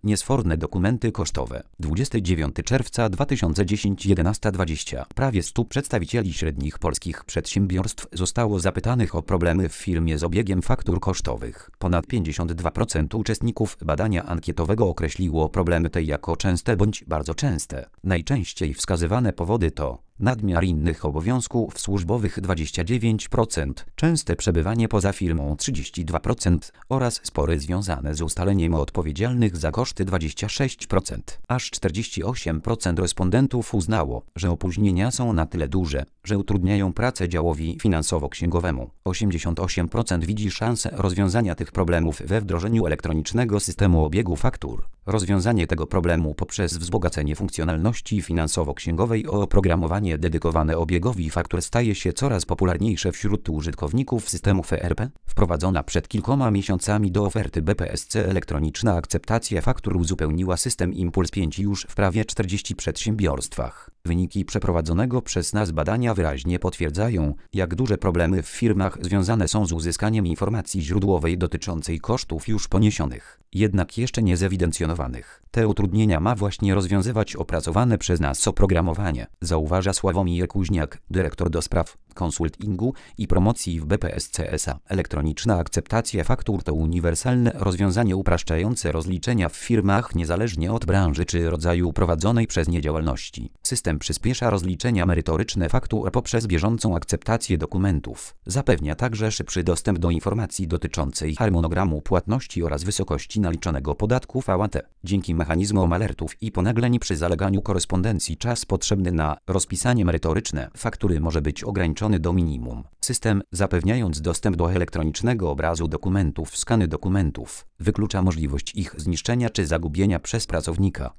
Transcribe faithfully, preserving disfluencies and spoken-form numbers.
Niesforne dokumenty kosztowe. dwudziestego dziewiątego czerwca dwa tysiące dziesiątego jedenasta dwadzieścia. Prawie stu przedstawicieli średnich polskich przedsiębiorstw zostało zapytanych o problemy w firmie z obiegiem faktur kosztowych. Ponad pięćdziesiąt dwa procent uczestników badania ankietowego określiło problemy te jako częste bądź bardzo częste. Najczęściej wskazywane powody to nadmiar innych obowiązków służbowych dwadzieścia dziewięć procent, częste przebywanie poza firmą trzydzieści dwa procent oraz spory związane z ustaleniem odpowiedzialnych za koszty dwadzieścia sześć procent. Aż czterdzieści osiem procent respondentów uznało, że opóźnienia są na tyle duże, że utrudniają pracę działowi finansowo-księgowemu. osiemdziesiąt osiem procent widzi szansę rozwiązania tych problemów we wdrożeniu elektronicznego systemu obiegu faktur. Rozwiązanie tego problemu poprzez wzbogacenie funkcjonalności finansowo-księgowej o oprogramowanie dedykowane obiegowi faktur staje się coraz popularniejsze wśród użytkowników systemów E R P. Wprowadzona przed kilkoma miesiącami do oferty B P S C elektroniczna akceptacja faktur uzupełniła system Impuls pięć już w prawie czterdziestu przedsiębiorstwach. Wyniki przeprowadzonego przez nas badania wyraźnie potwierdzają, jak duże problemy w firmach związane są z uzyskaniem informacji źródłowej dotyczącej kosztów już poniesionych, jednak jeszcze nie zewidencjonowanych. Te utrudnienia ma właśnie rozwiązywać opracowane przez nas oprogramowanie, zauważa Sławomir Kuźniak, dyrektor do spraw konsultingu i promocji w B P S C S A. Elektroniczna akceptacja faktur to uniwersalne rozwiązanie upraszczające rozliczenia w firmach niezależnie od branży czy rodzaju prowadzonej przez nie działalności. System przyspiesza rozliczenia merytoryczne faktur poprzez bieżącą akceptację dokumentów. Zapewnia także szybszy dostęp do informacji dotyczącej harmonogramu płatności oraz wysokości naliczonego podatku V A T. Dzięki mechanizmom alertów i ponagleń przy zaleganiu korespondencji czas potrzebny na rozpisanie merytoryczne faktury może być ograniczony do minimum. System, zapewniając dostęp do elektronicznego obrazu dokumentów, skany dokumentów, wyklucza możliwość ich zniszczenia czy zagubienia przez pracownika.